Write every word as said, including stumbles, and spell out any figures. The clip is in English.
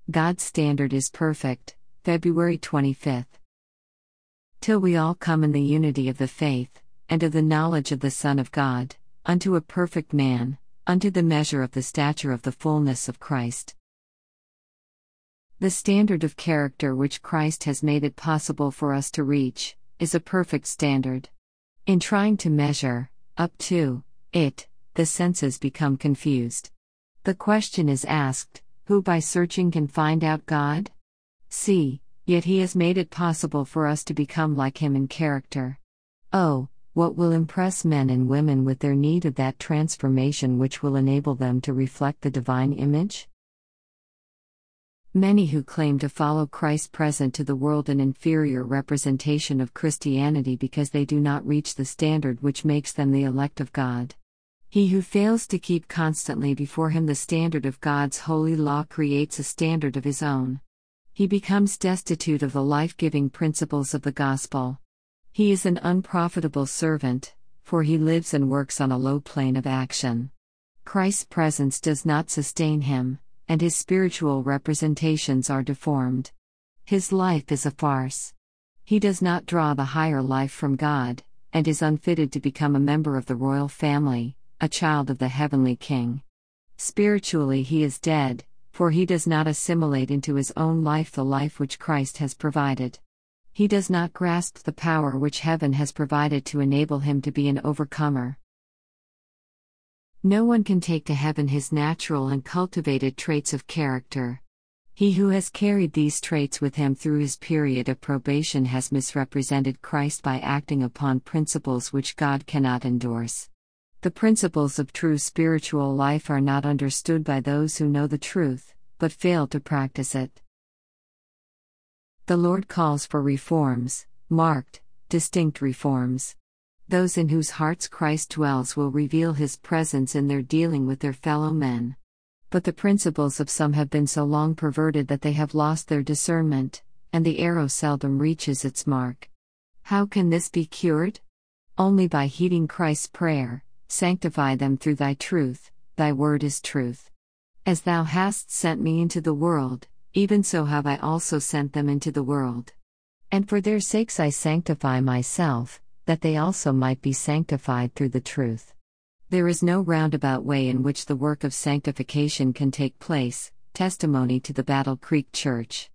God's standard is perfect, February twenty-fifth. Till we all come in the unity of the faith, and of the knowledge of the Son of God, unto a perfect man, unto the measure of the stature of the fullness of Christ. The standard of character which Christ has made it possible for us to reach, is a perfect standard. In trying to measure up to it, the senses become confused. The question is asked, who by searching can find out God? See, yet He has made it possible for us to become like Him in character. Oh, what will impress men and women with their need of that transformation which will enable them to reflect the divine image? Many who claim to follow Christ present to the world an inferior representation of Christianity because they do not reach the standard which makes them the elect of God. He who fails to keep constantly before him the standard of God's holy law creates a standard of his own. He becomes destitute of the life-giving principles of the gospel. He is an unprofitable servant, for he lives and works on a low plane of action. Christ's presence does not sustain him, and his spiritual representations are deformed. His life is a farce. He does not draw the higher life from God, and is unfitted to become a member of the royal family, a child of the heavenly King. Spiritually he is dead, for he does not assimilate into his own life the life which Christ has provided. He does not grasp the power which heaven has provided to enable him to be an overcomer. No one can take to heaven his natural and cultivated traits of character. He who has carried these traits with him through his period of probation has misrepresented Christ by acting upon principles which God cannot endorse. The principles of true spiritual life are not understood by those who know the truth, but fail to practice it. The Lord calls for reforms, marked, distinct reforms. Those in whose hearts Christ dwells will reveal His presence in their dealing with their fellow men. But the principles of some have been so long perverted that they have lost their discernment, and the arrow seldom reaches its mark. How can this be cured? Only by heeding Christ's prayer, "Sanctify them through thy truth, thy word is truth. As thou hast sent me into the world, even so have I also sent them into the world. And for their sakes I sanctify myself, that they also might be sanctified through the truth." There is no roundabout way in which the work of sanctification can take place. Testimony to the Battle Creek Church.